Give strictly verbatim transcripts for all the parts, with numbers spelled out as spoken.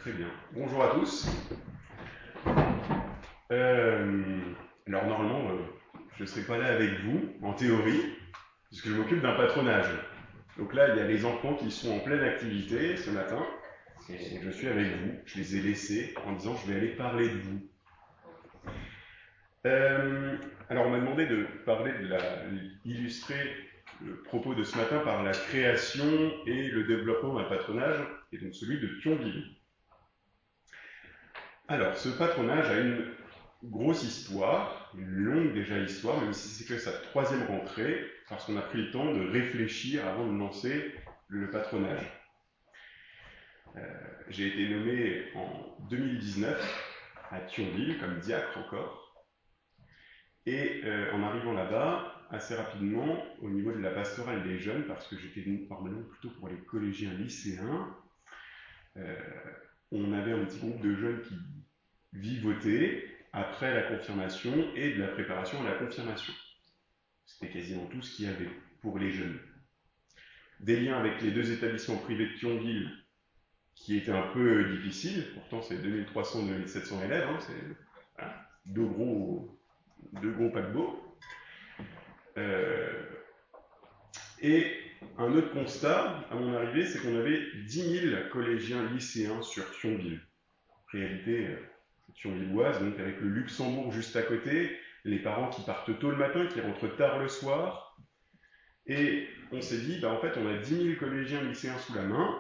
Très bien. Bonjour à tous. Euh, alors normalement, euh, je ne serai pas là avec vous, en théorie, puisque je m'occupe d'un patronage. Donc là, il y a les enfants qui sont en pleine activité ce matin, et je suis avec vous. Je les ai laissés en disant je vais aller parler de vous. Euh, alors on m'a demandé de parler de la, illustrer le propos de ce matin par la création et le développement d'un patronage, et donc celui de Thionville. Alors, ce patronage a une grosse histoire, une longue déjà histoire, même si c'est que sa troisième rentrée, parce qu'on a pris le temps de réfléchir avant de lancer le patronage. Euh, j'ai été nommé en deux mille dix-neuf à Thionville, comme diacre encore, et euh, en arrivant là-bas, assez rapidement, au niveau de la pastorale des jeunes, parce que j'étais normalement plutôt pour les collégiens lycéens, euh, on avait un petit groupe de jeunes qui vivotaient après la confirmation et de la préparation à la confirmation. C'était quasiment tout ce qu'il y avait pour les jeunes. Des liens avec les deux établissements privés de Thionville qui étaient un peu difficiles, pourtant c'est deux mille trois cents à deux mille sept cents élèves, hein, c'est voilà, deux, gros, deux gros paquebots. Euh, et un autre constat, à mon arrivée, c'est qu'on avait dix mille collégiens lycéens sur Thionville. En réalité, thionvilloise, donc avec le Luxembourg juste à côté, les parents qui partent tôt le matin, qui rentrent tard le soir. Et on s'est dit, bah en fait, on a dix mille collégiens lycéens sous la main.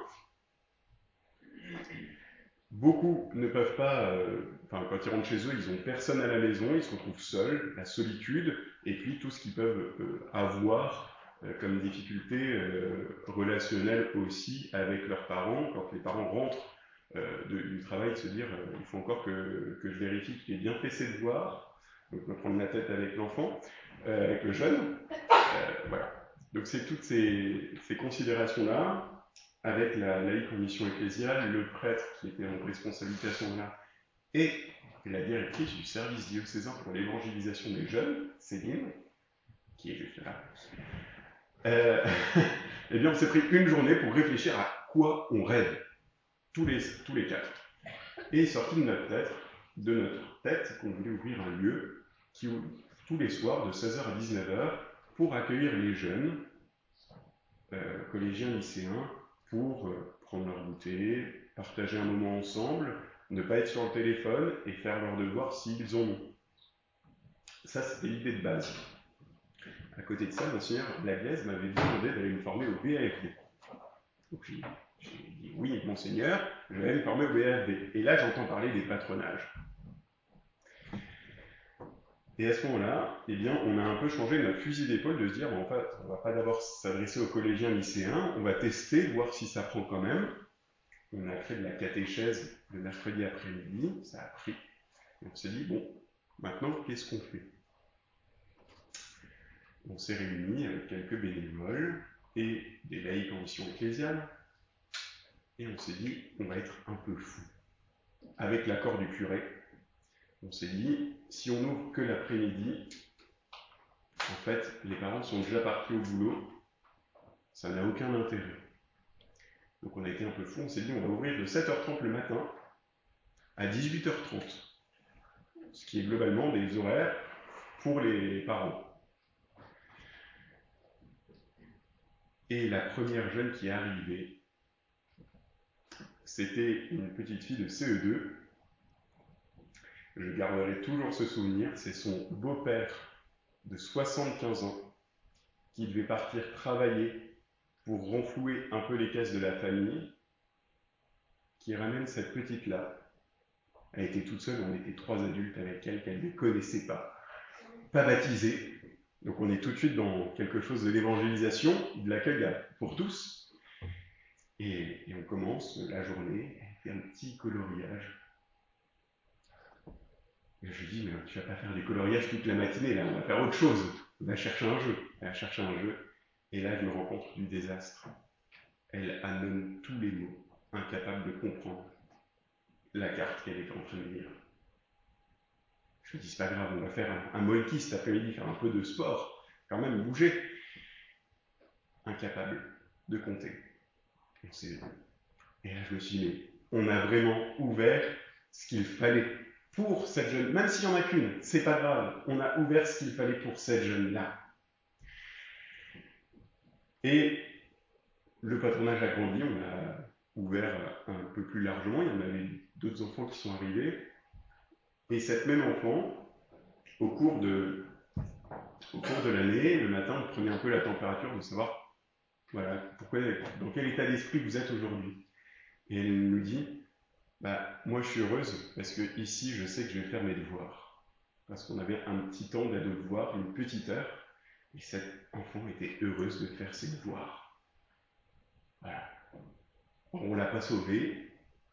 Beaucoup ne peuvent pas, euh, enfin, quand ils rentrent chez eux, ils n'ont personne à la maison, ils se retrouvent seuls, la solitude, et puis tout ce qu'ils peuvent euh, avoir euh, comme difficulté euh, relationnelle aussi avec leurs parents. Quand les parents rentrent euh, de, du travail, se dire, euh, il faut encore que, que je vérifie qu'il ait bien fait ses devoirs, donc me prendre la tête avec l'enfant, euh, avec le jeune. Euh, voilà. Donc c'est toutes ces, ces considérations-là, avec la laïque en mission ecclésiale, le prêtre qui était en responsabilité à ce moment-là, et la directrice du service diocésain pour l'évangélisation des jeunes, Céline, qui est juste là. Euh, eh bien, on s'est pris une journée pour réfléchir à quoi on rêve, tous les, tous les quatre. Et il est sorti de notre tête, de notre tête qu'on voulait ouvrir un lieu qui ouvre tous les soirs de seize heures à dix-neuf heures pour accueillir les jeunes, euh, collégiens, lycéens, pour euh, prendre leur goûter, partager un moment ensemble, ne pas être sur le téléphone et faire leurs devoirs s'ils en ont. Ça, c'était l'idée de base. À côté de ça, Monseigneur Blaglaise m'avait demandé d'aller me former au B A F D. Donc j'ai, j'ai dit oui, Monseigneur, je vais aller me former au B A F D. Et là, j'entends parler des patronages. Et à ce moment-là, eh bien, on a un peu changé notre fusil d'épaule de se dire, bon, en fait, on ne va pas d'abord s'adresser aux collégiens lycéens, on va tester, voir si ça prend quand même. On a fait de la catéchèse le mercredi après-midi, ça a pris. Et on s'est dit, bon, maintenant, qu'est-ce qu'on fait? On s'est réunis avec quelques bénévoles et des laïcs en mission ecclésiale, et on s'est dit, on va être un peu fou. Avec l'accord du curé, on s'est dit, si on n'ouvre que l'après-midi, en fait, les parents sont déjà partis au boulot, ça n'a aucun intérêt. Donc on a été un peu fou, on s'est dit, on va ouvrir de sept heures trente le matin à dix-huit heures trente, ce qui est globalement des horaires pour les parents. Et la première jeune qui est arrivée, c'était une petite fille de C E deux. Je garderai toujours ce souvenir, c'est son beau-père de soixante-quinze ans qui devait partir travailler pour renflouer un peu les caisses de la famille, qui ramène cette petite-là. Elle était toute seule, on était trois adultes avec elle qu'elle ne connaissait pas, pas baptisée. Donc on est tout de suite dans quelque chose de l'évangélisation, de l'accueil pour tous. Et, et on commence la journée avec un petit coloriage. Et je lui dis, mais tu vas pas faire des coloriages toute la matinée, là, on va faire autre chose. On va chercher un jeu. Elle va chercher un jeu. Et là, je me rends compte du désastre. Elle annonce tous les mots, incapable de comprendre la carte qu'elle est en train de lire. Je me dis, c'est pas grave, on va faire un, un molki cet après-midi, faire un peu de sport, quand même bouger. Incapable de compter. Et là, je me suis dit, mais on a vraiment ouvert ce qu'il fallait pour cette jeune, même s'il n'y en a qu'une, c'est pas grave, on a ouvert ce qu'il fallait pour cette jeune-là. Et le patronage a grandi, on a ouvert un peu plus largement, il y en avait d'autres enfants qui sont arrivés, et cette même enfant, au cours de, au cours de l'année, le matin, on prenait un peu la température de savoir, voilà, pourquoi, dans quel état d'esprit vous êtes aujourd'hui. Et elle nous dit, bah, moi je suis heureuse parce que ici je sais que je vais faire mes devoirs. Parce qu'on avait un petit temps de devoirs, une petite heure, et cette enfant était heureuse de faire ses devoirs. Voilà. On ne l'a pas sauvée.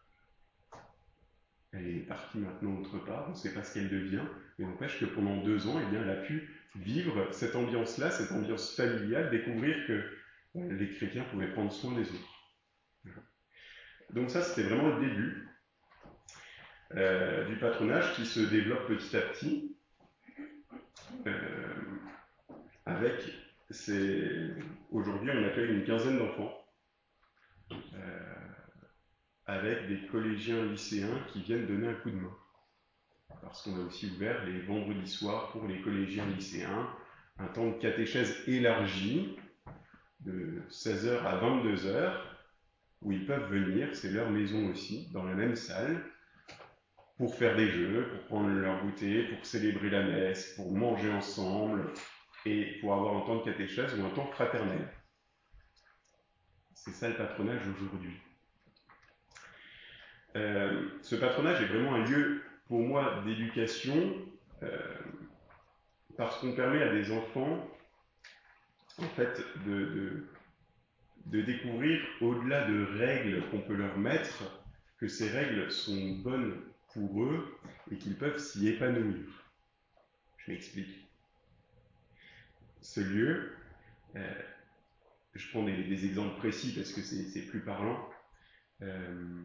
Elle est partie maintenant autre part, on ne sait pas ce qu'elle devient, mais n'empêche que pendant deux ans, eh bien, elle a pu vivre cette ambiance-là, cette ambiance familiale, découvrir que euh, les chrétiens pouvaient prendre soin des autres. Donc ça, c'était vraiment le début euh, du patronage qui se développe petit à petit euh, avec ces... Aujourd'hui, on accueille une quinzaine d'enfants euh, avec des collégiens lycéens qui viennent donner un coup de main. Parce qu'on a aussi ouvert les vendredis soirs pour les collégiens lycéens un temps de catéchèse élargi de seize heures à vingt-deux heures où ils peuvent venir, c'est leur maison aussi, dans la même salle, pour faire des jeux, pour prendre leur goûter, pour célébrer la messe, pour manger ensemble et pour avoir un temps de catéchèse ou un temps fraternel. C'est ça le patronage aujourd'hui. Euh, ce patronage est vraiment un lieu, pour moi, d'éducation, euh, parce qu'on permet à des enfants, en fait, de, de, de découvrir, au-delà de règles qu'on peut leur mettre, que ces règles sont bonnes pour eux et qu'ils peuvent s'y épanouir. Je m'explique. Ce lieu, euh, je prends des, des exemples précis parce que c'est, c'est plus parlant. Euh,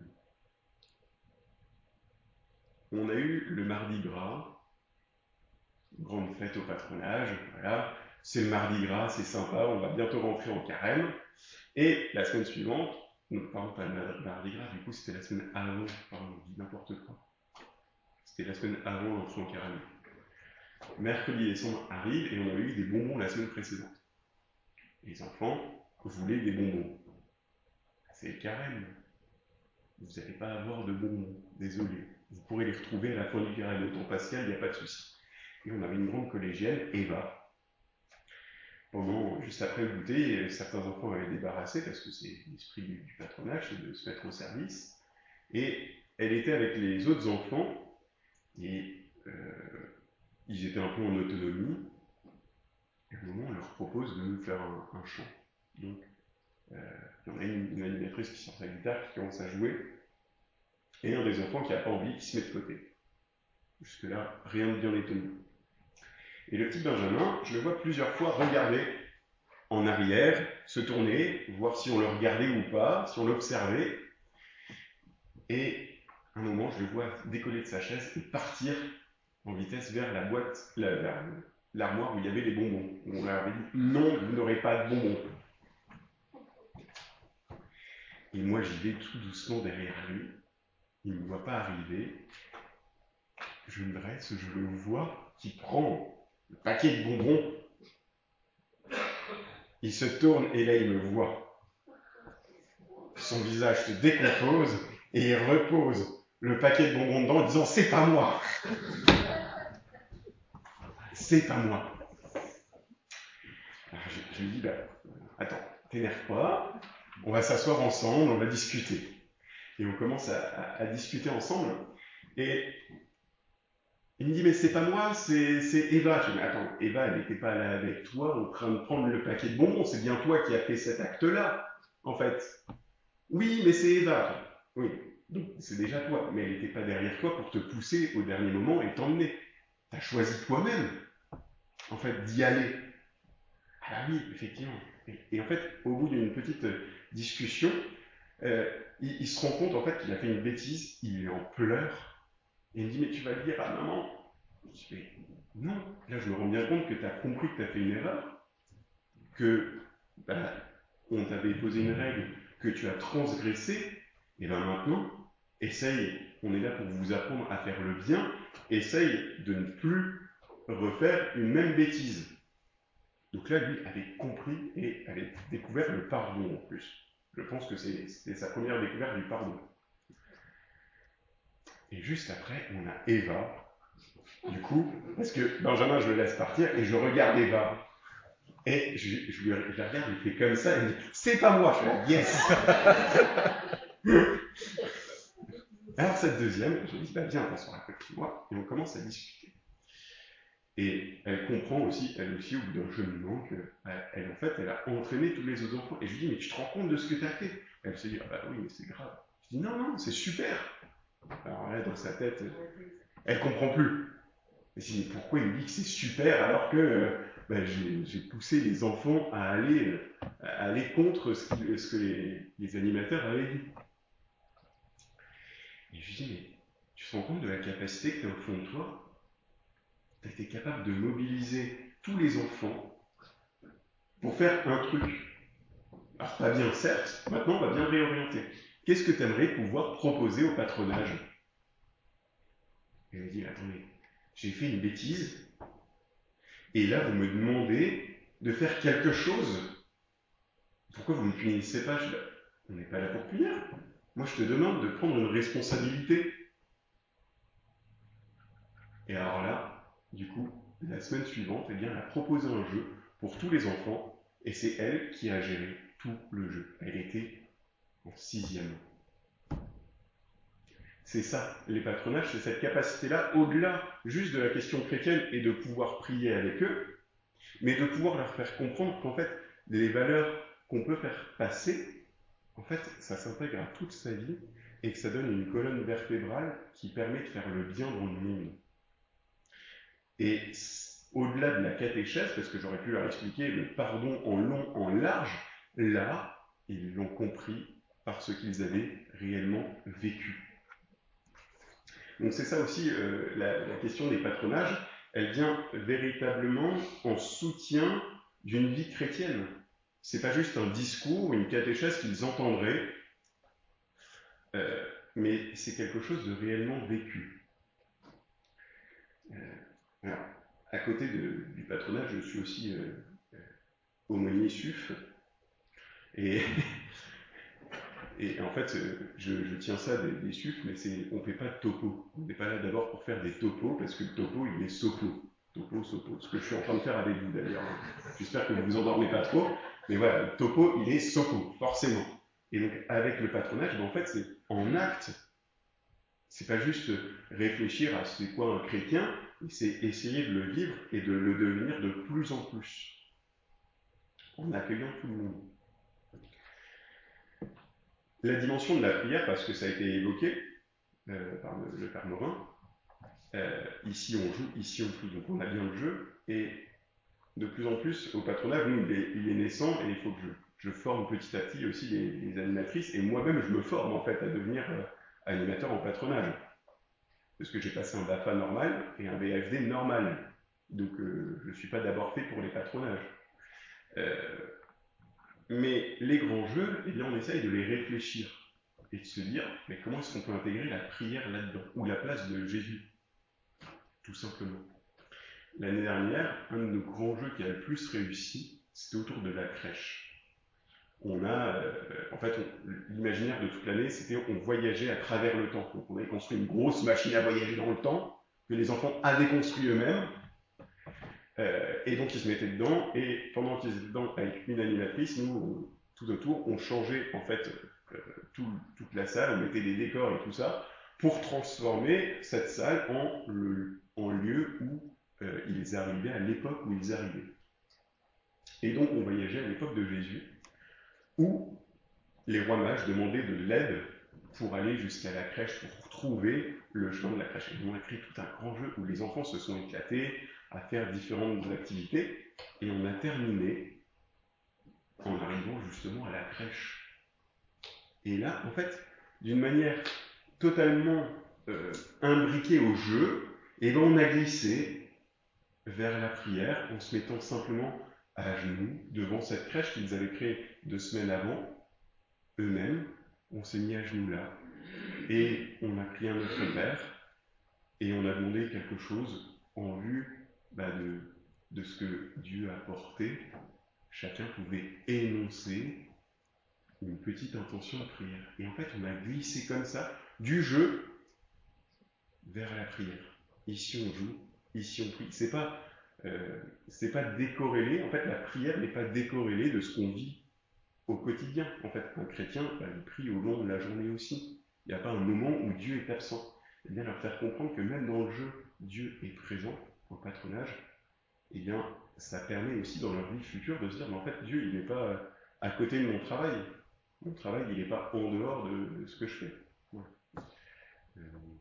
on a eu le Mardi Gras, grande fête au patronage, voilà. C'est le Mardi Gras, c'est sympa, on va bientôt rentrer en carême. Et la semaine suivante, non, pardon, pas le Mardi Gras, du coup c'était la semaine avant, pardon, je dis n'importe quoi. C'était la semaine avant l'entrée en carême. Mercredi et décembre arrive et on avait eu des bonbons la semaine précédente. Les enfants voulaient des bonbons. C'est le carême. Vous n'allez pas avoir de bonbons, désolé. Vous pourrez les retrouver à la fin du carême au temps pascal, il n'y a pas de souci. Et on avait une grande collégienne, Eva. Pendant, juste après le goûter, certains enfants avaient débarrassé, parce que c'est l'esprit du, du patronage, c'est de se mettre au service. Et elle était avec les autres enfants, et euh, ils étaient un peu en autonomie. Et à un moment, on leur propose de faire un, un chant. Donc, euh, il y en a une, une animatrice qui sort sa guitare, qui commence à jouer, et un des enfants qui n'a pas envie, qui se met de côté. Jusque-là, rien de bien étonnant. Et le petit Benjamin, je le vois plusieurs fois regarder en arrière, se tourner, voir si on le regardait ou pas, si on l'observait. Et à un moment, je le vois décoller de sa chaise et partir en vitesse vers la boîte, la, vers l'armoire où il y avait les bonbons. On leur avait dit non, vous n'aurez pas de bonbons. Et moi, j'y vais tout doucement derrière lui. Il ne me voit pas arriver. Je me dresse, je le vois qui prend le paquet de bonbons. Il se tourne et là, il me voit. Son visage se décompose et il repose le paquet de bonbons dedans en disant « C'est pas moi !» C'est pas moi. Alors je, je lui dis bah, « Attends, t'énerve pas, on va s'asseoir ensemble, on va discuter. » Et on commence à, à, à discuter ensemble. Et il me dit « Mais c'est pas moi, c'est, c'est Eva. » Je dis « Mais attends, Eva, elle n'était pas là avec toi en train de prendre le paquet de bonbons, c'est bien toi qui as fait cet acte-là, en fait. » Oui, mais c'est Eva. Oui, donc c'est déjà toi, mais elle n'était pas derrière toi pour te pousser au dernier moment et t'emmener. Tu as choisi toi-même, en fait, d'y aller. Ah oui, effectivement. Et, et en fait, au bout d'une petite discussion, euh, il, il se rend compte en fait qu'il a fait une bêtise, il est en pleurs, et il me dit « Mais tu vas le dire à maman ?» Je dis « Mais non, là je me rends bien compte que tu as compris que tu as fait une erreur, que bah, on t'avait posé une règle que tu as transgressée, et bien maintenant, essaye, on est là pour vous apprendre à faire le bien, essaye de ne plus refaire une même bêtise. Donc là, lui avait compris et avait découvert le pardon en plus. Je pense que c'est sa première découverte du pardon. Et juste après, on a Eva. Du coup, parce que Benjamin, je le laisse partir et je regarde Eva. Et je, je, lui, je la regarde, il fait comme ça, il me dit « C'est pas moi !» Je fais « Yes !» Alors cette deuxième, je lui dis bah, « Viens, t'asseoir à côté de moi » et on commence à discuter. Et elle comprend aussi, elle aussi, au bout d'un cheminement, qu'elle, en fait, elle a entraîné tous les autres enfants. Et je lui dis « Mais tu te rends compte de ce que tu as fait ?» Elle se dit « Ah bah oui, mais c'est grave. » Je dis « Non, non, c'est super !» Alors là, dans sa tête, elle comprend plus. Et je dis « Mais pourquoi il me dit que c'est super alors que euh, bah, j'ai, j'ai poussé les enfants à aller, euh, à aller contre ce, qui, ce que les, les animateurs avaient dit ?» Et je lui dis « Mais tu te rends compte de la capacité que tu as au fond de toi ? Tu as été capable de mobiliser tous les enfants pour faire un truc. Alors pas bien, certes, maintenant on va bien réorienter. Qu'est-ce que tu aimerais pouvoir proposer au patronage ?» Et je me dis « Attendez, j'ai fait une bêtise, et là vous me demandez de faire quelque chose. Pourquoi vous ne me punissez pas ?» Je dis « On n'est pas là pour punir. Moi je te demande de prendre une responsabilité. » Et alors là, du coup, la semaine suivante, eh bien, elle a proposé un jeu pour tous les enfants, et c'est elle qui a géré tout le jeu. Elle était en sixième. C'est ça, les patronages, c'est cette capacité-là, au-delà juste de la question chrétienne et de pouvoir prier avec eux, mais de pouvoir leur faire comprendre qu'en fait, les valeurs qu'on peut faire passer, en fait, ça s'intègre à toute sa vie et que ça donne une colonne vertébrale qui permet de faire le bien dans le monde. Et au-delà de la catéchèse, parce que j'aurais pu leur expliquer le pardon en long, en large, là, ils l'ont compris parce qu'ils avaient réellement vécu. Donc c'est ça aussi, euh, la, la question des patronages, elle vient véritablement en soutien d'une vie chrétienne. C'est pas juste un discours, une catéchèse qu'ils entendraient, euh, mais c'est quelque chose de réellement vécu. Euh, alors, à côté de, du patronage, je suis aussi euh, euh, aumônier S U F, et, et en fait, je, je tiens ça des, des S U F, mais c'est, on ne fait pas de topo. On n'est pas là d'abord pour faire des topos, parce que le topo, il est sopo. Topo, sopo. Ce que je suis en train de faire avec vous d'ailleurs. J'espère que vous vous endormez pas trop, mais voilà, le topo, il est sopo, forcément. Et donc, avec le patronage, ben, en fait, c'est en acte. C'est pas juste réfléchir à c'est quoi un chrétien, c'est essayer de le vivre et de le devenir de plus en plus, en accueillant tout le monde. La dimension de la prière, parce que ça a été évoqué euh, par le, le Père Morin, euh, ici on joue, ici on prie, donc on a bien le jeu, et de plus en plus au patronage, nous, il est, il est naissant, et il faut que je, je forme petit à petit aussi les, les animatrices, et moi-même je me forme en fait à devenir euh, animateur en patronage. Parce que j'ai passé un B A F A normal et un B F D normal. Donc euh, je ne suis pas d'abord fait pour les patronages. Euh, mais les grands jeux, eh bien, on essaye de les réfléchir et de se dire, mais comment est-ce qu'on peut intégrer la prière là-dedans, ou la place de Jésus, tout simplement. L'année dernière, un de nos grands jeux qui a le plus réussi, c'était autour de la crèche. On a, euh, en fait, on, l'imaginaire de toute l'année, c'était on voyageait à travers le temps. Donc on avait construit une grosse machine à voyager dans le temps, que les enfants avaient construit eux-mêmes, euh, et donc ils se mettaient dedans, et pendant qu'ils étaient dedans avec une animatrice, nous, on, tout autour, on changeait en fait euh, tout, toute la salle, on mettait des décors et tout ça, pour transformer cette salle en, le, en lieu où euh, ils arrivaient, à l'époque où ils arrivaient. Et donc on voyageait à l'époque de Jésus, où les rois mages demandaient de l'aide pour aller jusqu'à la crèche, pour trouver le chemin de la crèche. Ils ont écrit tout un grand jeu où les enfants se sont éclatés à faire différentes activités, et on a terminé en arrivant justement à la crèche. Et là, en fait, d'une manière totalement euh, imbriquée au jeu, et ben on a glissé vers la prière en se mettant simplement à genoux devant cette crèche qu'ils avaient créée deux semaines avant, eux-mêmes. On s'est mis à genoux là, Et on a prié un Notre Père, et on a demandé quelque chose en vue bah, de, de ce que Dieu a apporté. Chacun pouvait énoncer une petite intention de prière. Et en fait, on a glissé comme ça, du jeu vers la prière. Ici, on joue, ici, on prie. C'est pas, euh, c'est pas décorrélé. En fait, la prière n'est pas décorrélée de ce qu'on vit au quotidien. En fait, un chrétien, bah, il prie au long de la journée aussi. Il n'y a pas un moment où Dieu est absent. Et bien leur faire comprendre que même dans le jeu, Dieu est présent au patronage. Et bien, ça permet aussi dans leur vie future de se dire, mais en fait, Dieu, il n'est pas à côté de mon travail. Mon travail, il n'est pas en dehors de, de ce que je fais. Ouais. Euh,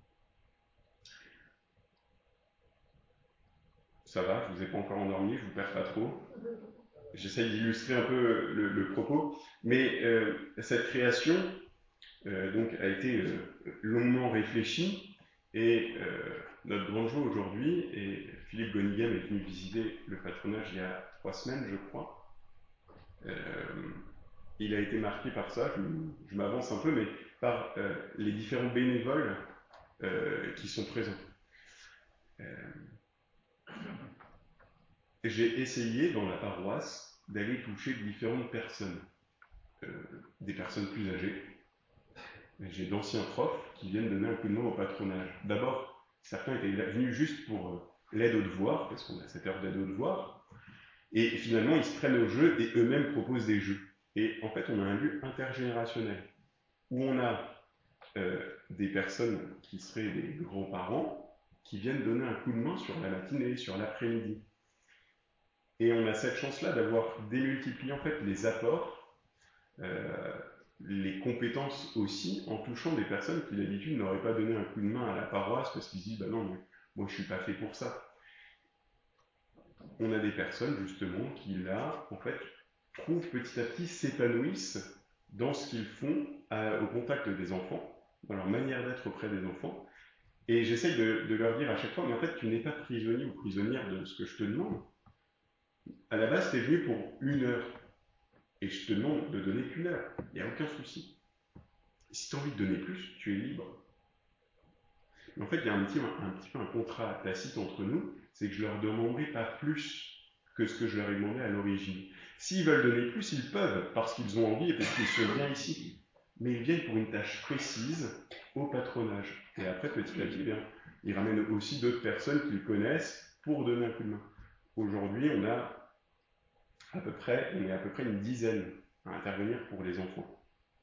ça va, je ne vous ai pas encore endormi, je ne vous perds pas trop. J'essaye d'illustrer un peu le, le propos. Mais euh, cette création euh, donc, a été euh, longuement réfléchie. Et euh, notre grande joie aujourd'hui, et Philippe Gonigam est venu visiter le patronage il y a trois semaines, je crois. Euh, il a été marqué par ça, je, je m'avance un peu, mais par euh, les différents bénévoles euh, qui sont présents. Euh, j'ai essayé dans la paroisse d'aller toucher différentes personnes, euh, des personnes plus âgées. J'ai d'anciens profs qui viennent donner un coup de main au patronage. D'abord, certains étaient venus juste pour euh, l'aide aux devoirs, parce qu'on a cette heure d'aide aux devoirs, et finalement ils se prennent au jeu et eux-mêmes proposent des jeux. Et en fait, on a un lieu intergénérationnel où on a euh, des personnes qui seraient des grands-parents qui viennent donner un coup de main sur la matinée, sur l'après-midi. Et on a cette chance-là d'avoir démultiplié en fait les apports, euh, les compétences aussi, en touchant des personnes qui d'habitude n'auraient pas donné un coup de main à la paroisse parce qu'ils se disent bah non, mais moi je suis pas fait pour ça. On a des personnes justement qui là, en fait, trouvent petit à petit, s'épanouissent dans ce qu'ils font à, au contact des enfants, dans leur manière d'être auprès des enfants. Et j'essaye de, de leur dire à chaque fois, mais en fait, tu n'es pas prisonnier ou prisonnière de ce que je te demande. À la base, tu es venu pour une heure. Et je te demande de donner qu'une heure. Il n'y a aucun souci. Et si tu as envie de donner plus, tu es libre. Mais en fait, il y a un petit, un, un petit peu un contrat tacite entre nous, c'est que je leur demanderai pas plus que ce que je leur ai demandé à l'origine. S'ils veulent donner plus, ils peuvent, parce qu'ils ont envie et parce qu'ils sont bien ici. Mais ils viennent pour une tâche précise au patronage. Et après, petit à petit, bien, ils ramènent aussi d'autres personnes qu'ils connaissent pour donner un coup de main. Aujourd'hui, on a à peu près, on est à peu près une dizaine à intervenir pour les enfants.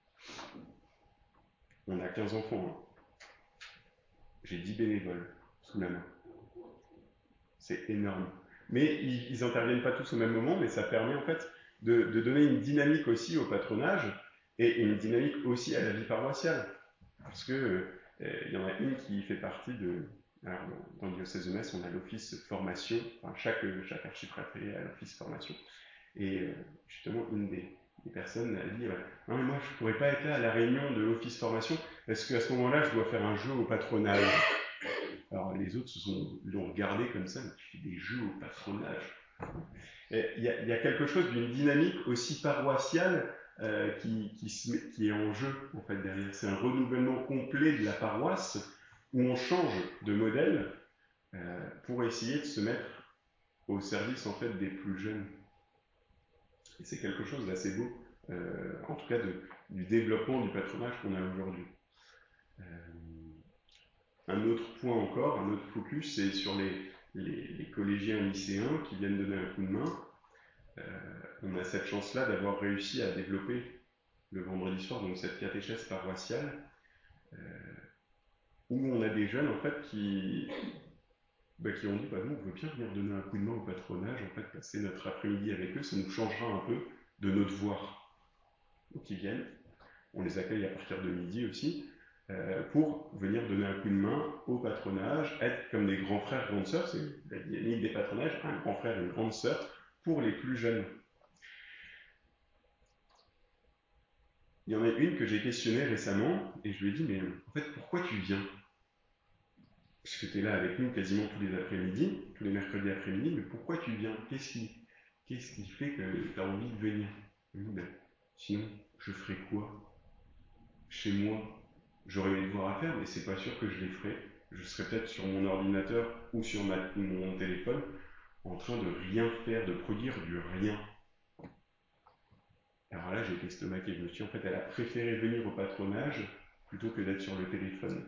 On a quinze enfants. Hein. J'ai dix bénévoles sous la main. C'est énorme. Mais ils n'interviennent pas tous au même moment, mais ça permet en fait de, de donner une dynamique aussi au patronage et une dynamique aussi à la vie paroissiale. Parce que euh, il y en a une qui fait partie de... Alors, dans le diocèse de Metz, on a l'office formation, enfin chaque, chaque archiprêtré a l'office formation. Et euh, justement, une des, des personnes a dit ouais, non, mais moi je ne pourrais pas être là à la réunion de l'office formation parce qu'à ce moment-là, je dois faire un jeu au patronage. Alors les autres se sont, l'ont regardé comme ça, mais tu fais des jeux au patronage. Il y, y a quelque chose d'une dynamique aussi paroissiale euh, qui, qui, se met, qui est en jeu en fait derrière. C'est un renouvellement complet de la paroisse où on change de modèle euh, pour essayer de se mettre au service en fait des plus jeunes. Et c'est quelque chose d'assez beau, euh, en tout cas de, du développement du patronage qu'on a aujourd'hui. Euh, un autre point encore, un autre focus, c'est sur les, les, les collégiens lycéens qui viennent donner un coup de main. Euh, on a cette chance-là d'avoir réussi à développer le vendredi soir donc cette catéchèse paroissiale euh, où on a des jeunes en fait qui, bah, qui ont dit bah, nous on veut bien venir donner un coup de main au patronage, en fait passer notre après-midi avec eux, ça nous changera un peu de nos devoirs. Donc ils viennent, on les accueille à partir de midi aussi, euh, pour venir donner un coup de main au patronage, être comme des grands frères, grandes sœurs, c'est la dynamique des patronages, un grand frère et une grande sœur pour les plus jeunes. Il y en a une que j'ai questionnée récemment, et je lui ai dit, mais en fait, pourquoi tu viens? Parce que tu es là avec nous quasiment tous les après-midi, tous les mercredis après-midi, mais pourquoi tu viens? Qu'est-ce qui, qu'est-ce qui fait que tu as envie de venir? Je lui ai dit, ben, sinon, je ferais quoi chez moi? j'aurai mes devoirs à faire, mais c'est pas sûr que je les ferai. Je serai peut-être sur mon ordinateur ou sur ma, mon téléphone en train de rien faire, de produire du rien. Alors là, j'ai été estomaqué. Je me suis dit, en fait, elle a préféré venir au patronage plutôt que d'être sur le téléphone.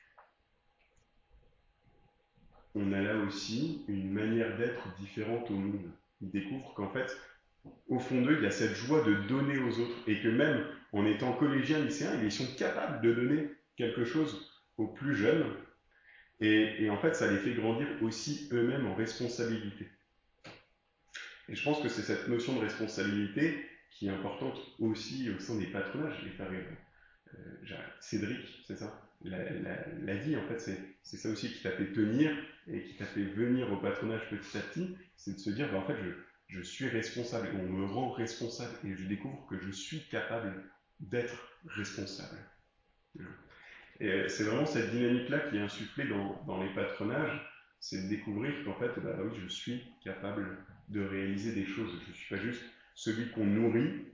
On a là aussi une manière d'être différente au monde. Ils découvrent qu'en fait, au fond d'eux, il y a cette joie de donner aux autres et que même en étant collégiens, lycéens, ils sont capables de donner quelque chose aux plus jeunes et, et en fait, ça les fait grandir aussi eux-mêmes en responsabilité. Et je pense que c'est cette notion de responsabilité qui est importante aussi au sein des patronages. Les faire, euh, Cédric, c'est ça, l'a, l'a, l'a dit, en fait, c'est, c'est ça aussi qui t'a fait tenir et qui t'a fait venir au patronage petit à petit, c'est de se dire, bah, en fait, je, je suis responsable, on me rend responsable et je découvre que je suis capable d'être responsable. Et c'est vraiment cette dynamique-là qui est insufflée dans, dans les patronages, c'est de découvrir qu'en fait, bah oui, je suis capable de réaliser des choses. Je ne suis pas juste celui qu'on nourrit,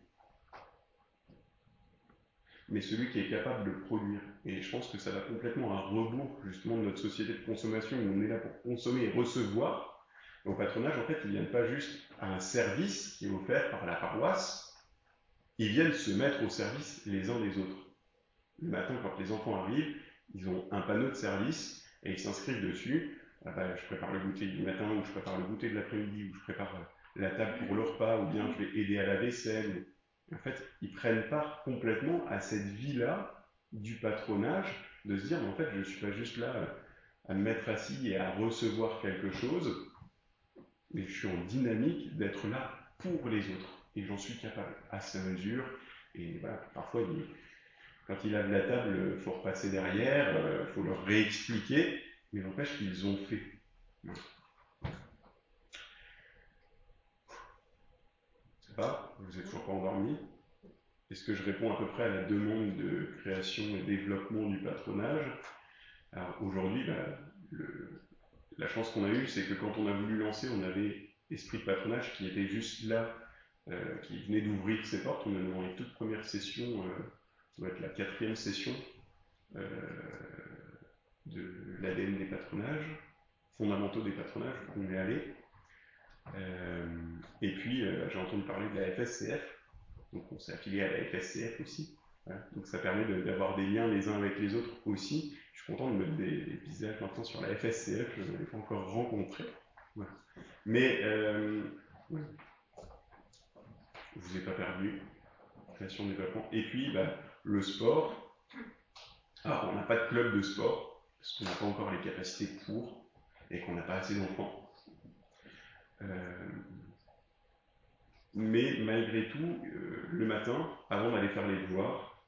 mais celui qui est capable de produire. Et je pense que ça va complètement à rebours justement de notre société de consommation où on est là pour consommer et recevoir. Au patronage, en fait, ils ne viennent pas juste à un service qui est offert par la paroisse, ils viennent se mettre au service les uns des autres. Le matin, quand les enfants arrivent, ils ont un panneau de service et ils s'inscrivent dessus. Ah bah, je prépare le goûter du matin, ou je prépare le goûter de l'après-midi, ou je prépare la table pour le repas, ou bien je vais aider à la vaisselle. En fait, ils prennent part complètement à cette vie-là du patronage, de se dire, mais en fait, je ne suis pas juste là à me mettre assis et à recevoir quelque chose, mais je suis en dynamique d'être là pour les autres. Et j'en suis capable à sa mesure. Et voilà, parfois, il quand ils lavent la table, il faut repasser derrière, il euh, faut leur réexpliquer, mais n'empêche qu'ils ont fait. Non. Ça va? Vous n'êtes toujours pas endormi? Est-ce que je réponds à peu près à la demande de création et développement du patronage? Alors aujourd'hui, bah, le, la chance qu'on a eue, c'est que quand on a voulu lancer, on avait Esprit de Patronage qui était juste là, euh, qui venait d'ouvrir ses portes. On a dans les toutes premières sessions, euh, ça doit être la quatrième session, euh, de l'A D N des patronages, fondamentaux des patronages, on est allé. Euh, et puis, euh, j'ai entendu parler de la F S C F, donc on s'est affilié à la F S C F aussi. Voilà. Donc ça permet de, d'avoir des liens les uns avec les autres aussi. Je suis content de mettre des, des visages maintenant sur la F S C F, je ne l'ai pas encore rencontré. Voilà. Mais, euh, ouais. Je ne vous ai pas perdu, création, développement. Et puis, bah, le sport. Alors, on n'a pas de club de sport, parce qu'on n'a pas encore les capacités pour, et qu'on n'a pas assez d'enfants. Euh, mais malgré tout, euh, le matin, avant d'aller faire les devoirs,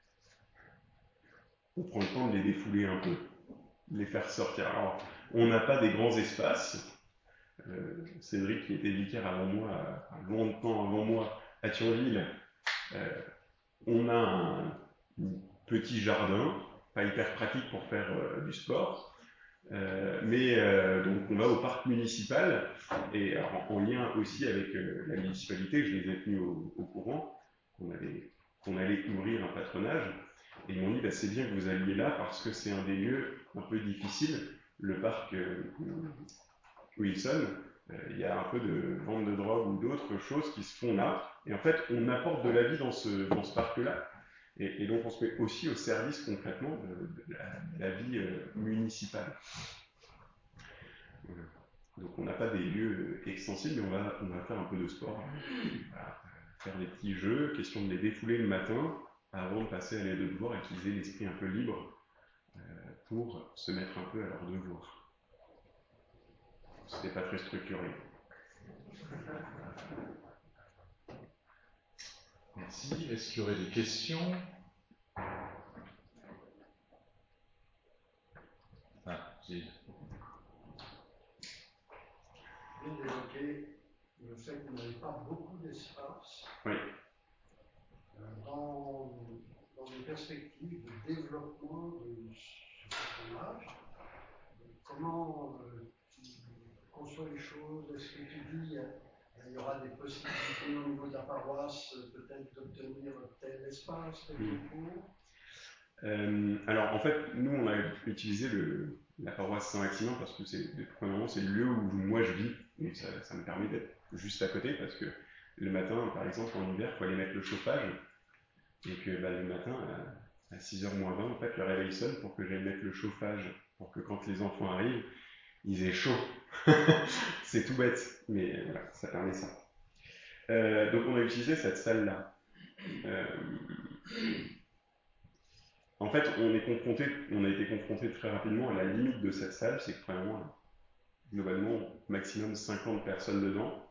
on prend le temps de les défouler un peu, de les faire sortir. Alors, on n'a pas des grands espaces. Euh, Cédric, qui était vicaire avant moi, longtemps avant moi, à Thionville, euh, on a un petit jardin, pas hyper pratique pour faire euh, du sport. Euh, mais euh, donc on va au parc municipal et alors, en, en lien aussi avec euh, la municipalité, je les ai tenus au, au courant qu'on allait, qu'on allait ouvrir un patronage et ils m'ont dit bah, c'est bien que vous alliez là parce que c'est un des lieux un peu difficiles, le parc euh, Wilson, euh, il y a un peu de vente de drogue ou d'autres choses qui se font là et en fait on apporte de la vie dans ce, dans ce parc-là. Et, et donc on se met aussi au service concrètement de, de, la, de la vie euh, municipale. Donc on n'a pas des lieux extensibles, mais on va, on va faire un peu de sport. Voilà. Faire des petits jeux, question de les défouler le matin, avant de passer à l'aide de devoir et qu'ils aient l'esprit un peu libre euh, pour se mettre un peu à leur devoir. C'était pas très structuré. Merci. Est-ce qu'il y aurait des questions? Ah, Gilles. Vous venez d'évoquer le fait que vous n'avez pas beaucoup d'espace. Oui. Dans, dans les perspectives de développement de ce personnage, comment euh, tu conçois les choses? Est-ce que tu dis qu'il y aura des possibilités au niveau de la paroisse, peut-être d'obtenir tel espace, tel locaux? Euh, alors en fait, nous on a utilisé le, la paroisse Saint-Maximin parce que c'est, premièrement, c'est le lieu où moi je vis, et ça, ça me permet d'être juste à côté parce que le matin, par exemple, en hiver, il faut aller mettre le chauffage et que bah, le matin, à, à six heures moins vingt, en fait, le réveil sonne pour que j'aille mettre le chauffage pour que quand les enfants arrivent, ils aient chaud. C'est tout bête, mais voilà, ça permet ça. Euh, donc on a utilisé cette salle-là. Euh, en fait, on est confronté, on a été confronté très rapidement à la limite de cette salle, c'est que vraiment, globalement, maximum cinquante personnes dedans.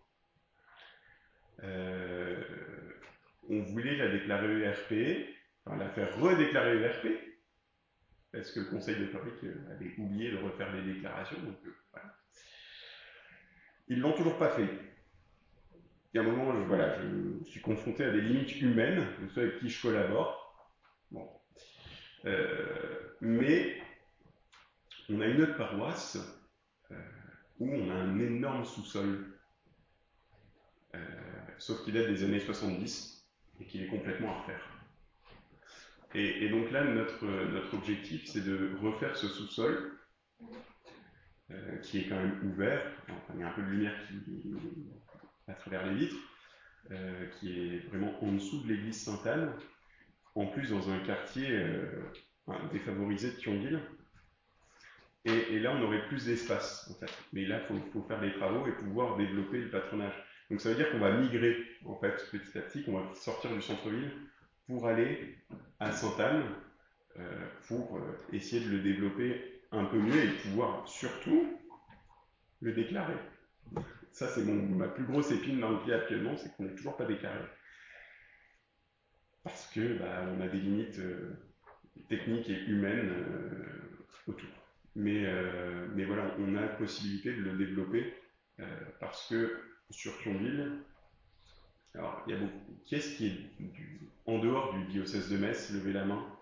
Euh, on voulait la déclarer E R P, enfin la faire redéclarer E R P, parce que le conseil de fabrique avait oublié de refaire les déclarations. Donc, euh, voilà. Ils l'ont toujours pas fait. Il y a un moment, je, voilà, je suis confronté à des limites humaines, de ceux avec qui je collabore. Bon. Euh, mais on a une autre paroisse euh, où on a un énorme sous-sol, euh, sauf qu'il date des années soixante-dix et qu'il est complètement à refaire. Et, et donc là, notre, notre objectif, c'est de refaire ce sous-sol euh, qui est quand même ouvert. Enfin, il y a un peu de lumière qui, à travers les vitres, euh, qui est vraiment en dessous de l'église Sainte-Anne, en plus dans un quartier euh, enfin, défavorisé de Thionville. Et, et là, on aurait plus d'espace, en fait. Mais là, il faut, faut faire des travaux et pouvoir développer le patronage. Donc ça veut dire qu'on va migrer, en fait, petit à petit, qu'on va sortir du centre-ville pour aller à Sainte-Anne, euh, pour euh, essayer de le développer un peu mieux et pouvoir surtout le déclarer. Ça, c'est mon, ma plus grosse épine dans le pied actuellement, c'est qu'on n'est toujours pas déclaré. Parce que bah, on a des limites euh, techniques et humaines euh, autour. Mais, euh, mais voilà, on a la possibilité de le développer euh, parce que sur Thionville, alors il y a beaucoup. Qui est-ce qui est du, en dehors du diocèse de Metz? Levez la main.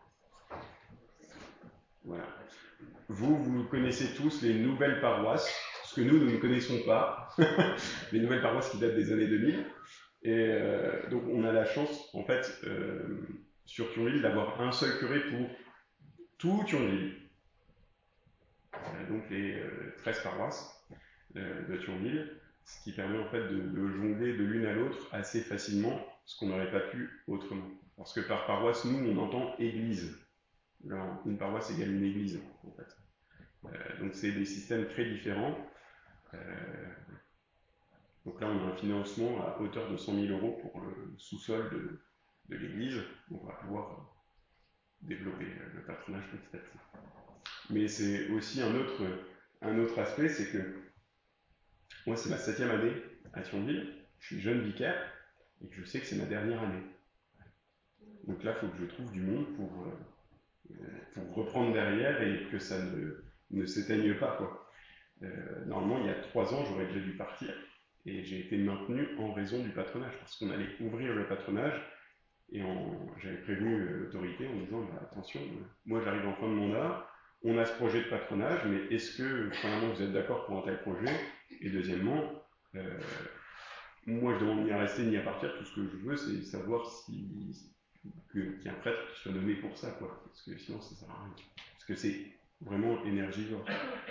Voilà. Vous, vous connaissez tous les nouvelles paroisses, ce que nous, nous ne connaissons pas, les nouvelles paroisses qui datent des années deux mille. Et euh, donc on a la chance, en fait, euh, sur Thionville, d'avoir un seul curé pour tout Thionville. Euh, donc les euh, treize paroisses euh, de Thionville, ce qui permet en fait de, de jongler de l'une à l'autre assez facilement, ce qu'on n'aurait pas pu autrement. Parce que par paroisse, nous, on entend église. Alors, une paroisse égale une église, en fait. Euh, donc c'est des systèmes très différents. Euh, donc là, on a un financement à hauteur de cent mille euros pour le sous-sol de, de l'église. On va pouvoir développer le patronage petit à petit. Mais c'est aussi un autre, un autre aspect, c'est que moi, c'est ma septième année à Thionville. Je suis jeune vicaire et que je sais que c'est ma dernière année. Donc là, il faut que je trouve du monde pour, euh, pour reprendre derrière et que ça ne, ne s'éteigne pas, quoi. Euh, normalement, il y a trois ans, j'aurais déjà dû partir et j'ai été maintenu en raison du patronage parce qu'on allait ouvrir le patronage et en, j'avais prévenu l'autorité en disant bah, attention, moi j'arrive en fin de mandat, on a ce projet de patronage, mais est-ce que premièrement vous êtes d'accord pour un tel projet? Et deuxièmement, euh, moi je demande ni à rester ni à partir, tout ce que je veux c'est savoir si, que, qu'il y a un prêtre qui soit donné pour ça, quoi, parce que sinon ça sert à rien. Parce que c'est vraiment énergivore.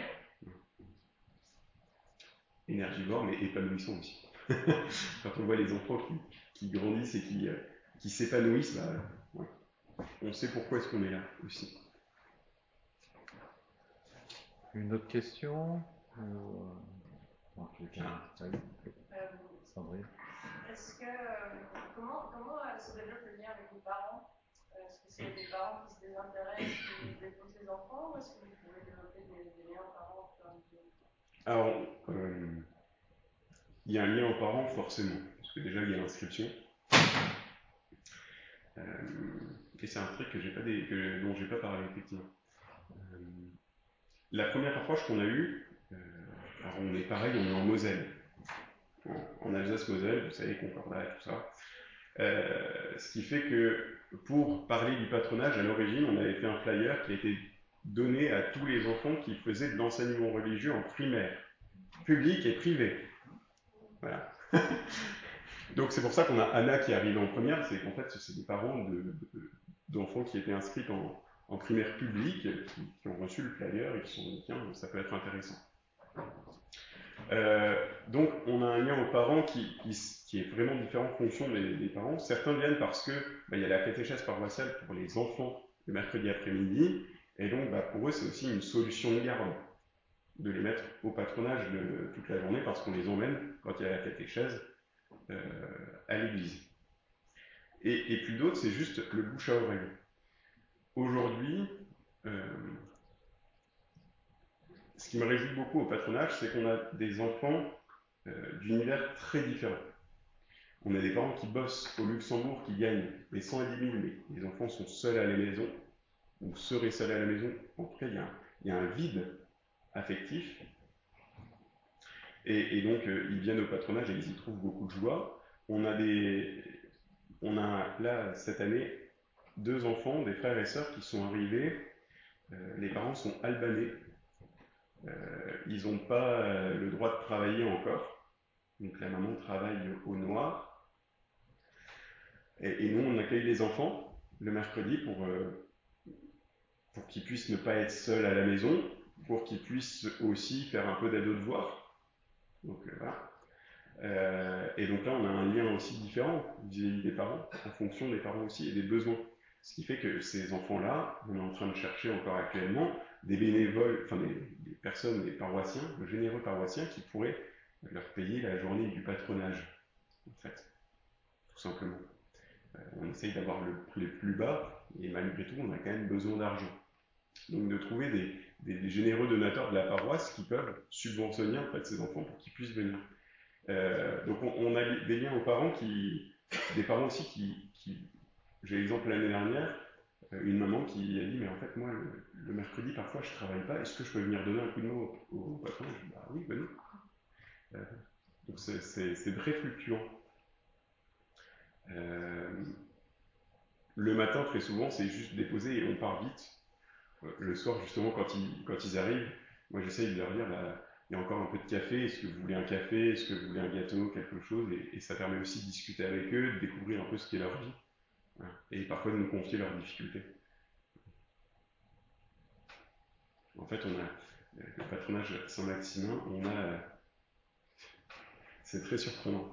Énergivore, mais épanouissant aussi. Quand on voit les enfants qui, qui grandissent et qui, euh, qui s'épanouissent, bah, ouais. On sait pourquoi est-ce qu'on est là aussi. Une autre question euh... non, ah. Oui. Euh, Sandrine. Est-ce que euh, comment, comment euh, se développe le lien avec les parents? Est-ce que c'est des parents qui se désintéressent, qui déposent les enfants, ou est-ce que vous pouvez développer des, des liens aux parents au fur et à mesure? Alors, euh, il y a un lien aux parents forcément, parce que déjà il y a l'inscription. Euh, et c'est un truc que j'ai pas des, que, dont j'ai pas parlé effectivement. Euh, la première approche qu'on a eue, euh, alors on est pareil, on est en Moselle, en, en Alsace-Moselle, vous savez, Concordat et tout ça. Euh, ce qui fait que pour parler du patronage, à l'origine, on avait fait un flyer qui a été donné à tous les enfants qui faisaient de l'enseignement religieux en primaire, public et privé. Voilà. Donc c'est pour ça qu'on a Anna qui est arrivée en première, c'est qu'en fait c'est des parents de, de, d'enfants qui étaient inscrits en, en primaire publique qui, qui ont reçu le flyer et qui sont dit tiens, ça peut être intéressant. Euh, donc on a un lien aux parents qui, qui, qui est vraiment différent en fonction des, des parents. Certains viennent parce que bah, il y a la catéchèse paroissiale pour les enfants le mercredi après-midi, et donc bah, pour eux c'est aussi une solution de garde de les mettre au patronage de, toute la journée parce qu'on les emmène quand il y a la catéchèse euh, à l'église. Et, et puis d'autres c'est juste le bouche à oreille. Aujourd'hui, euh, ce qui me réjouit beaucoup au patronage, c'est qu'on a des enfants euh, d'univers très différents. On a des parents qui bossent au Luxembourg, qui gagnent les cent dix mille, mais les enfants sont seuls à la maison, ou seraient seuls à la maison. En tout cas, il y a un, il y a un vide affectif. Et, et donc, euh, ils viennent au patronage et ils y trouvent beaucoup de joie. On a des, on a là, cette année, deux enfants, des frères et sœurs qui sont arrivés. Euh, les parents sont albanais. Euh, ils n'ont pas euh, le droit de travailler encore. Donc la maman travaille au noir. Et, et nous, on accueille les enfants le mercredi pour, euh, pour qu'ils puissent ne pas être seuls à la maison, pour qu'ils puissent aussi faire un peu d'aide aux devoirs. Donc euh, voilà. Euh, et donc là, on a un lien aussi différent vis-à-vis des parents, en fonction des parents aussi et des besoins. Ce qui fait que ces enfants-là, on est en train de chercher encore actuellement des bénévoles, enfin des, des personnes, des paroissiens, de généreux paroissiens qui pourraient leur payer la journée du patronage, en fait, tout simplement. Euh, on essaye d'avoir le prix le plus bas, et malgré tout, on a quand même besoin d'argent. Donc de trouver des, des, des généreux donateurs de la paroisse qui peuvent subventionner en fait ces enfants pour qu'ils puissent venir. Euh, donc on, on a des liens aux parents qui, des parents aussi qui, qui j'ai l'exemple l'année dernière, euh, une maman qui a dit mais en fait moi le, le mercredi parfois je travaille pas, est-ce que je peux venir donner un coup de main au, au patron? Je dis bah oui venez. Euh, donc c'est, c'est, c'est très fluctuant. Euh, le matin très souvent c'est juste déposer et on part vite. Euh, le soir justement quand ils, quand ils arrivent, moi j'essaye de leur dire bah, il y a encore un peu de café, est-ce que vous voulez un café, est-ce que vous voulez un gâteau, quelque chose, et, et ça permet aussi de discuter avec eux, de découvrir un peu ce qu'est leur vie, hein, et parfois de nous confier leurs difficultés. En fait, on a le patronage Saint-Maximin, on a, c'est très surprenant.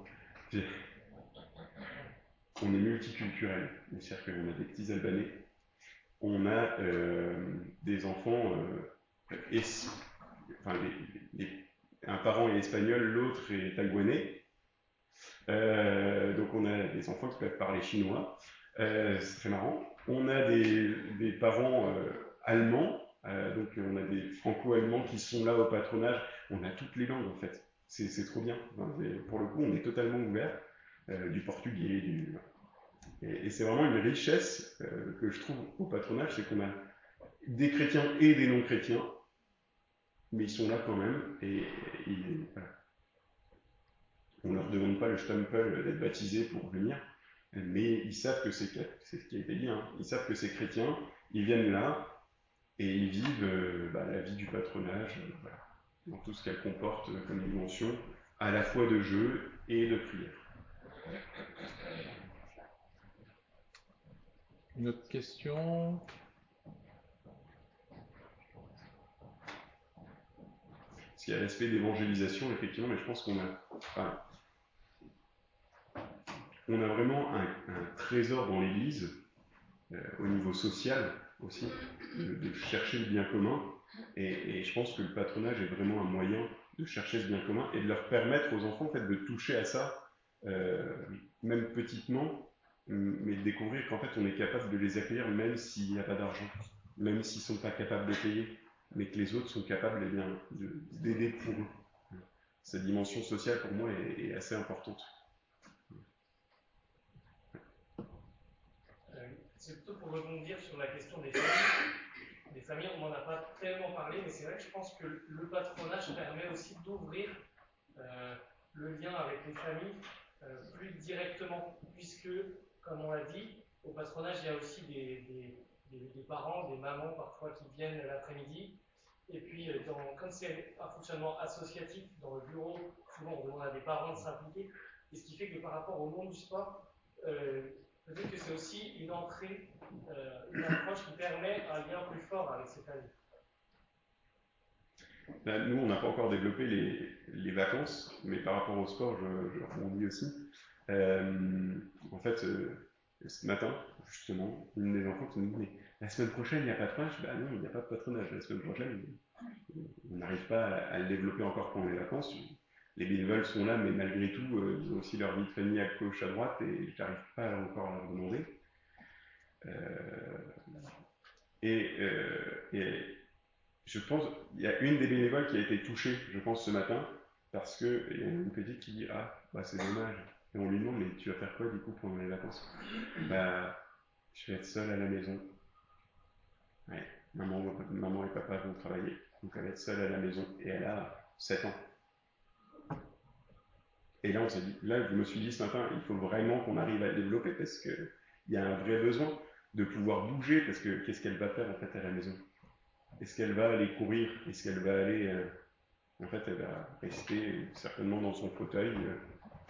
On est multiculturel, c'est-à-dire qu'on a des petits Albanais, on a euh, des enfants, euh, et, enfin, les, les, un parent est espagnol, l'autre est taïwanais. Euh, donc on a des enfants qui peuvent parler chinois, euh, c'est très marrant. On a des, des parents euh, allemands, euh, donc on a des franco-allemands qui sont là au patronage. On a toutes les langues en fait, c'est, c'est trop bien. Enfin, pour le coup, on est totalement ouvert, euh, du portugais, du... Et, et c'est vraiment une richesse euh, que je trouve au patronage, c'est qu'on a des chrétiens et des non-chrétiens, mais ils sont là quand même, et, et voilà. On ne leur demande pas le stempel d'être baptisé pour venir, mais ils savent que c'est, c'est ce qui a été dit, hein. Ils savent que c'est chrétien, ils viennent là et ils vivent euh, bah, la vie du patronage, euh, voilà, dans tout ce qu'elle comporte euh, comme dimension, à la fois de jeu et de prière. Une autre question? Parce qu'il y a l'aspect d'évangélisation, effectivement, mais je pense qu'on a, enfin, on a vraiment un, un trésor dans l'Église, euh, au niveau social aussi, de, de chercher le bien commun. Et, et je pense que le patronage est vraiment un moyen de chercher ce bien commun et de leur permettre aux enfants en fait, de toucher à ça, euh, même petitement, mais de découvrir qu'en fait on est capable de les accueillir même s'il n'y a pas d'argent, même s'ils ne sont pas capables de payer, mais que les autres sont capables eh bien, de, d'aider pour eux. Cette dimension sociale pour moi est, est assez importante. Euh, c'est plutôt pour rebondir sur la question des familles. Des familles, on n'en a pas tellement parlé, mais c'est vrai que je pense que le patronage permet aussi d'ouvrir euh, le lien avec les familles euh, plus directement, puisque, comme on l'a dit, au patronage, il y a aussi des, des, des, des parents, des mamans parfois qui viennent l'après-midi. Et puis, dans, comme c'est un fonctionnement associatif dans le bureau, souvent on demande à des parents de s'impliquer. Et ce qui fait que par rapport au monde du sport, euh, peut-être que c'est aussi une entrée, euh, une approche qui permet un lien plus fort avec ces familles. Là, nous, on n'a pas encore développé les, les vacances, mais par rapport au sport, je, je rebondis aussi. Euh, en fait, euh, ce matin, justement, une des enfants qui me dit, mais la semaine prochaine, il n'y a pas de patronage. Bah non, il n'y a pas de patronage. La semaine prochaine, on n'arrive pas à, à le développer encore pendant les vacances. Les bénévoles sont là, mais malgré tout, euh, ils ont aussi leur vie de famille à gauche, à droite, et je n'arrive pas encore à leur demander. Euh, et, euh, et je pense, il y a une des bénévoles qui a été touchée, je pense, ce matin, parce que il y a une petite qui dit, ah, bah c'est dommage. Et on lui demande, mais tu vas faire quoi du coup pendant les vacances? Bah, je vais être seule à la maison. Ouais, maman, maman et papa vont travailler, donc elle va être seule à la maison, et elle a sept ans. Et là, on s'est dit, là, je me suis dit ce matin, il faut vraiment qu'on arrive à le développer parce qu'il y a un vrai besoin de pouvoir bouger, parce que qu'est-ce qu'elle va faire en fait à la maison? Est-ce qu'elle va aller courir? Est-ce qu'elle va aller... Euh, en fait, elle va rester certainement dans son fauteuil. Euh,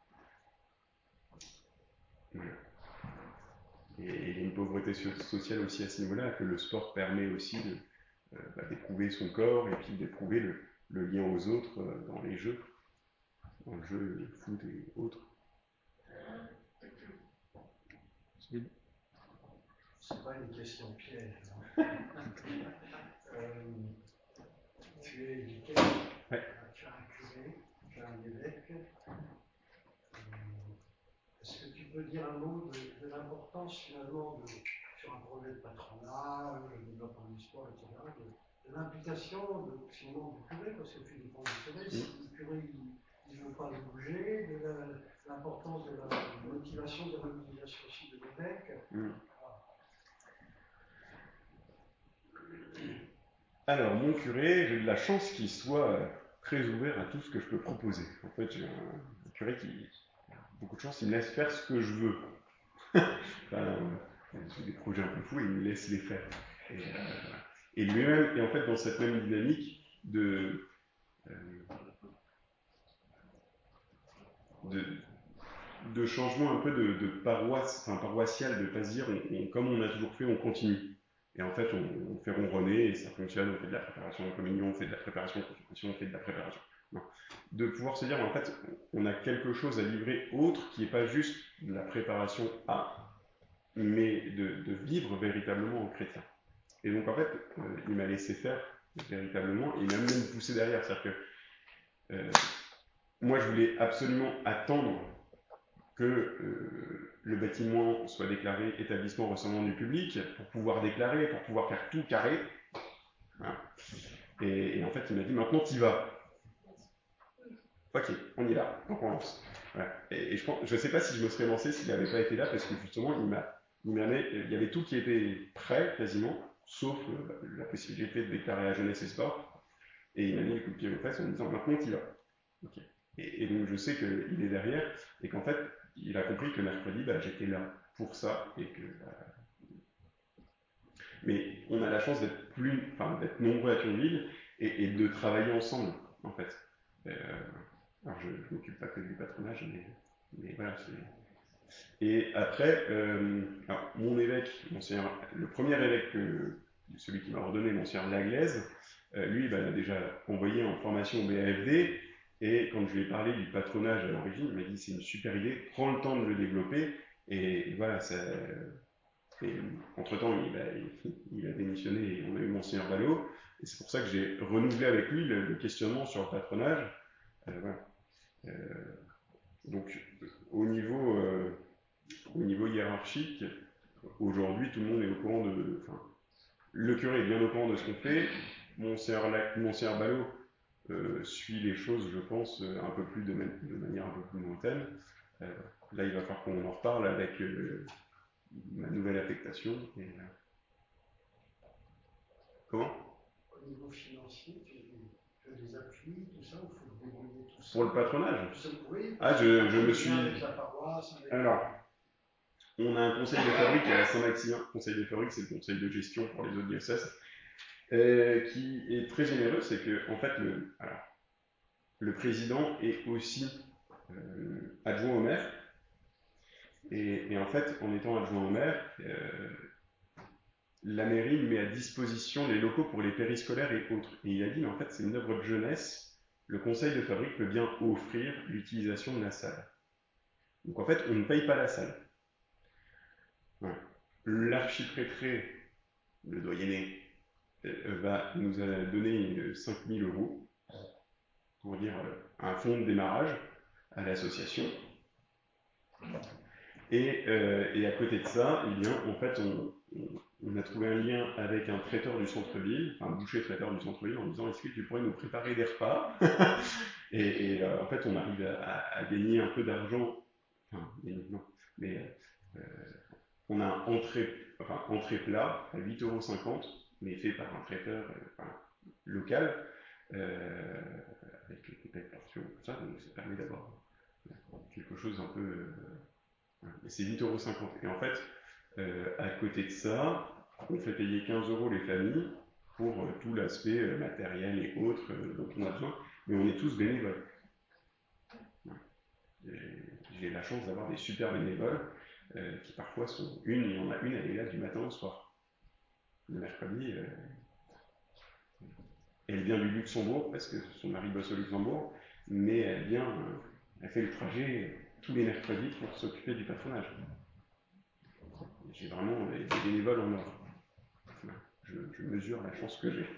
voilà. Et, et il y a une pauvreté sociale aussi à ce niveau-là, que le sport permet aussi de, euh, bah, d'éprouver son corps et puis d'éprouver le, le lien aux autres euh, dans les jeux, dans le jeu le foot et autres. C'est pas une question piège. euh, tu es éduqué, ouais. Tu as un curé, tu as un évêque. Euh, est-ce que tu peux dire un mot de, de l'importance finalement de, sur un projet de patronat, de développement du sport, et cetera, de, de l'implication de, finalement du curé, parce que tu dépends du curé, si le curé il ne veut pas le bouger, de la, l'importance de la motivation, de la mobilisation aussi de l'évêque. Mm. Alors, mon curé, j'ai de la chance qu'il soit très ouvert à tout ce que je peux proposer. En fait, j'ai un, un curé qui a beaucoup de chance, il me laisse faire ce que je veux. Enfin, j'ai des projets un peu fous et il me laisse les faire. Et, euh, et lui-même, et en fait, dans cette même dynamique de, euh, de, de changement un peu de, de paroisse, enfin paroissial, de pas se dire, on, on, comme on a toujours fait, on continue. Et en fait, on, on fait ronronner et ça fonctionne, on fait de la préparation de communion, on fait de la préparation de confirmation, on fait de la préparation. Non. De pouvoir se dire, en fait, on a quelque chose à livrer autre qui n'est pas juste de la préparation à, mais de, de vivre véritablement en chrétien. Et donc, en fait, euh, il m'a laissé faire véritablement et il m'a même poussé derrière. C'est-à-dire que euh, moi, je voulais absolument attendre que euh, le bâtiment soit déclaré établissement recevant du public pour pouvoir déclarer, pour pouvoir faire tout carré. Voilà. Et, et en fait, il m'a dit, maintenant, t'y vas. Ok, on y va, donc on lance. Voilà. Et, et je ne sais pas si je me serais lancé s'il n'avait pas été là, parce que justement, il m'a, il, m'a mis, il y avait tout qui était prêt, quasiment, sauf euh, la possibilité de déclarer à jeunesse et sport. Et il m'a mis le coup de pied aux fesses en me disant, maintenant, t'y vas. Okay. Et, et donc, je sais qu'il est derrière, et qu'en fait, il a compris que mercredi, bah, j'étais là pour ça, et que... Bah... Mais on a la chance d'être plus, enfin, d'être nombreux à Thionville, et, et de travailler ensemble, en fait. Euh, alors, je ne m'occupe pas que du patronage, mais, mais voilà. C'est... Et après, euh, alors, mon évêque, monseigneur, le premier évêque, euh, celui qui m'a ordonné, monseigneur Laglaise, euh, lui, bah, il m'a déjà envoyé en formation au B A F D, et quand je lui ai parlé du patronage à l'origine, il m'a dit c'est une super idée, prends le temps de le développer, et, et voilà, ça... Et, entre-temps, il a, il, il a démissionné et on a eu monseigneur Ballot, et c'est pour ça que j'ai renouvelé avec lui le, le questionnement sur le patronage. Euh, voilà. Euh, donc, au niveau, euh, au niveau hiérarchique, aujourd'hui, tout le monde est au courant de... Enfin, le curé est bien au courant de ce qu'on fait. Monseigneur Ballot euh, suit les choses, je pense, un peu plus de, man- de manière un peu plus lointaine. Euh, là, il va falloir qu'on en reparle avec euh, ma nouvelle affectation. Et, euh... Comment? Au niveau financier, tu as des, des appuis, tout ça, il faut le débrouiller tout ça. Pour le patronage? Oui. Ah, je, je me suis... Avec la paroisse, avec... Alors, on a un conseil de fabrique à Saint-Maximin. Le conseil de fabrique, c'est le conseil de gestion pour les autres diocèses, euh, qui est très généreux. C'est que, en fait, le, alors, le président est aussi euh, adjoint au maire. Et, et en fait, en étant adjoint au maire, euh, la mairie met à disposition les locaux pour les périscolaires et autres. Et il a dit, mais en fait, c'est une œuvre de jeunesse, le conseil de fabrique peut bien offrir l'utilisation de la salle. Donc en fait, on ne paye pas la salle. Voilà. L'archiprêtré, le doyenné, euh, va nous a donné cinq mille euros pour dire euh, un fonds de démarrage à l'association. Et, euh, et à côté de ça, eh bien, en fait, on, on, on a trouvé un lien avec un traiteur du centre-ville, enfin un boucher traiteur du centre-ville, en disant est-ce que tu pourrais nous préparer des repas. Et, et euh, en fait, on arrive à, à, à gagner un peu d'argent. Enfin, non, mais euh, on a un entrée, enfin, entrée plat à huit euros cinquante, mais fait par un traiteur euh, enfin, local, euh, avec des belles portions, tout ça, donc ça permet d'avoir quelque chose un peu. Euh, Et c'est huit euros cinquante. Et en fait, euh, à côté de ça, on fait payer quinze euros les familles pour euh, tout l'aspect euh, matériel et autres euh, dont on a besoin, mais on est tous bénévoles. Ouais. J'ai la chance d'avoir des super bénévoles euh, qui parfois sont une, il y en a une, elle est là du matin au soir. Le mercredi, euh, elle vient du Luxembourg parce que son mari bosse au Luxembourg, mais elle vient, euh, elle fait le trajet tous les mercredis pour s'occuper du patronage. J'ai vraiment des, des bénévoles en or. Je, je mesure la chance que j'ai.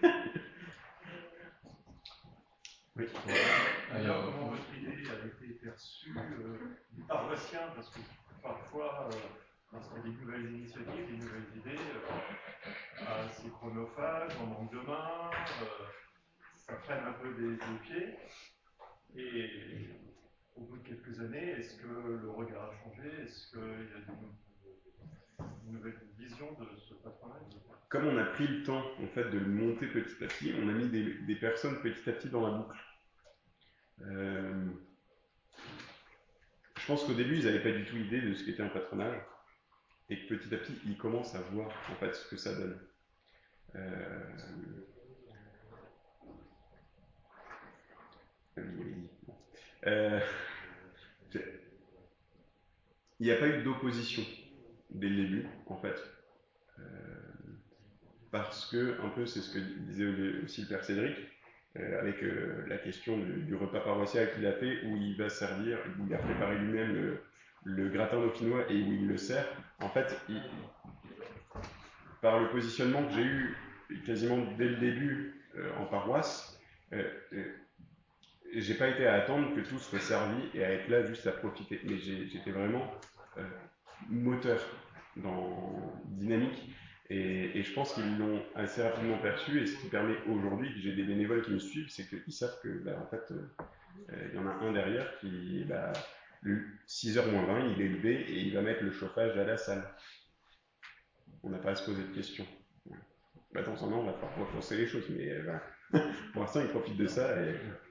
Oui. Alors, comment votre idée a été perçue euh, du paroissien? Parce que parfois, euh, lorsqu'il y a des nouvelles initiatives, des nouvelles idées, euh, c'est chronophage, on manque de main, euh, ça freine un peu des, des pieds. Et au bout de quelques années, est-ce que le regard a changé? Est-ce qu'il y a une, une nouvelle vision de ce patronage? Comme on a pris le temps en fait, de le monter petit à petit, on a mis des, des personnes petit à petit dans la boucle. Euh, je pense qu'au début, ils n'avaient pas du tout idée de ce qu'était un patronage, et que petit à petit, ils commencent à voir en fait ce que ça donne. Euh, euh, il n'y a pas eu d'opposition dès le début, en fait. Euh, parce que, un peu, c'est ce que disait aussi le père Cédric, euh, avec euh, la question du, du repas paroissial qu'il a fait, où il va servir, où il a préparé lui-même le, le gratin dauphinois et où il le sert. En fait, il, par le positionnement que j'ai eu quasiment dès le début euh, en paroisse, euh, euh, j'ai pas été à attendre que tout soit servi et à être là juste à profiter. Mais j'étais vraiment euh, moteur, dans dynamique. Et, et je pense qu'ils l'ont assez rapidement perçu, et ce qui permet aujourd'hui que j'ai des bénévoles qui me suivent, c'est qu'ils savent que, bah, en fait, il euh, y en a un derrière qui, bah, six heures moins vingt, il est levé et il va mettre le chauffage à la salle. On n'a pas à se poser de questions. Bah, dans un an, on va pouvoir repenser les choses, mais euh, bah, pour l'instant, ils profitent de ça et